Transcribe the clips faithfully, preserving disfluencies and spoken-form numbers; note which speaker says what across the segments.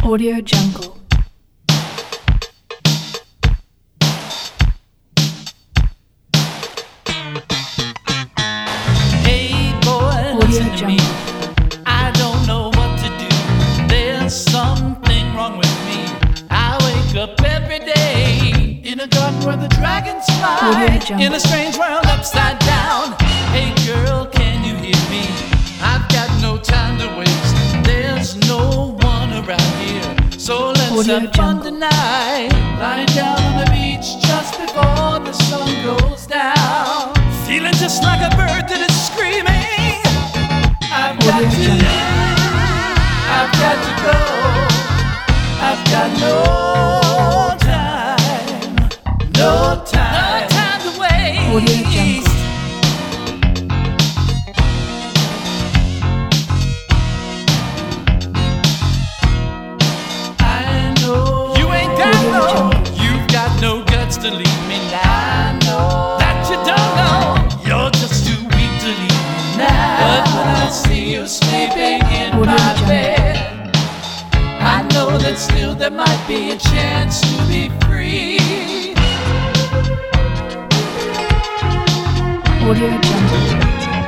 Speaker 1: Audio Jungle.
Speaker 2: Hey boy, listen to me. I don't know what to do. There's something wrong with me. I wake up every day in a garden where the dragons fly, in a strange world upside down. Hey girl, can you hear me? I've got no time to waste. There's no one around here, so let's
Speaker 1: Audio
Speaker 2: have fun
Speaker 1: Jungle.
Speaker 2: tonight. Lying down on the beach just before the sun goes down, feeling just like a bird that is screaming. I've got
Speaker 1: Audio
Speaker 2: to
Speaker 1: Jungle.
Speaker 2: leave, I've got to go, I've got no time, no time, no time to waste.
Speaker 1: Audio Jungle.
Speaker 2: I know you ain't got
Speaker 1: Audio
Speaker 2: no,
Speaker 1: Jungle.
Speaker 2: you've got no guts to leave me now. I know that you don't know, you're just too weak to leave me now. But when I see you sleeping in
Speaker 1: Audio
Speaker 2: my
Speaker 1: Jungle.
Speaker 2: bed, I know that still there might be a chance to be free.
Speaker 1: Audio Jungle.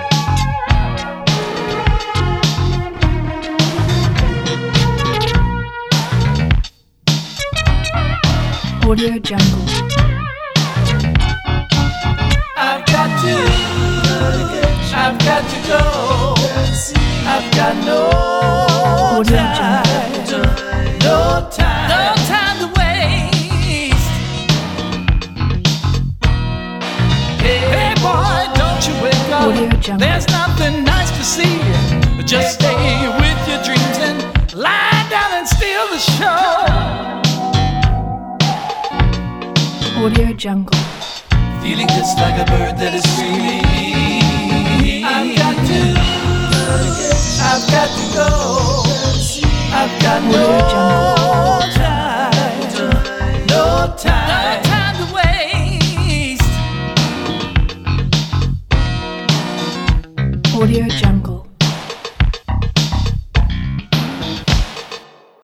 Speaker 1: Audio Jungle.
Speaker 2: I've got to, I've got to go. I've got no
Speaker 1: Audio
Speaker 2: time, no time, no time to waste. Hey, hey boy, don't you wake up.
Speaker 1: Audio Jungle.
Speaker 2: There's nothing nice to see. Just stay with your dreams and lie down and steal the show.
Speaker 1: Audio Jungle.
Speaker 2: Feeling just like a bird that is screaming. I've got to, I've got to go. I've got no time, no time, no time to waste.
Speaker 1: Audio Jungle.